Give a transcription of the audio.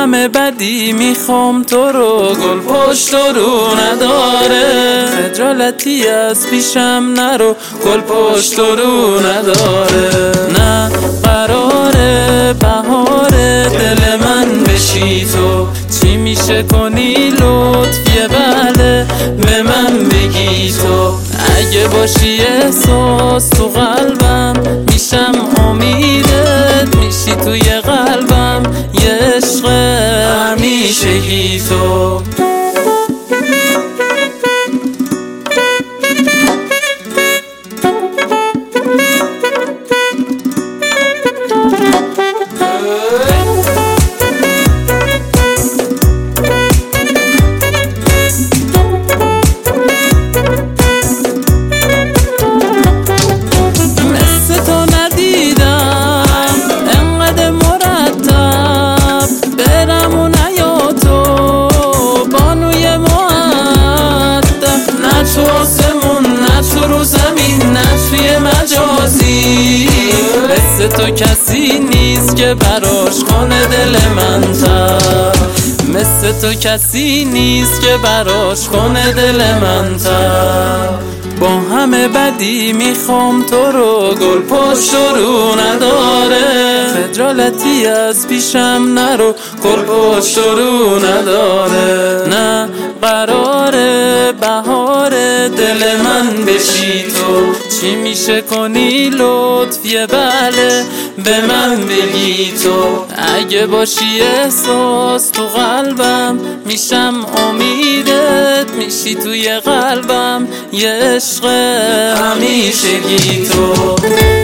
همه بدی میخوام تو رو، گل پشت رو نداره. خجالتی از پیشم نرو، گل پشت رو نداره. نه قراره بهاره دل من بشی تو، چی میشه کنی لطفیه بله به من بگی تو. اگه باشی احساس تو قلبم میشم امیدت، میشی توی قلبم یه عشق همیشگی تو. تو آسمون نه تو رو زمین نه توی مجازی، مثل تو کسی نیست که براش کنه دل من تر، مثل تو کسی نیست که براش کنه دل من تر. با همه بدی میخوام تو رو، گل پشت رو نداره. خجالتی از پیشم نرو، گل پشت رو نداره. نه قراره بهاره دل من بشی تو، چی میشه کنی لطفیه بله به من بگی تو. اگه باشی احساس تو قلبم میشم امیدت، میشی توی قلبم یه عشق همیشگی تو.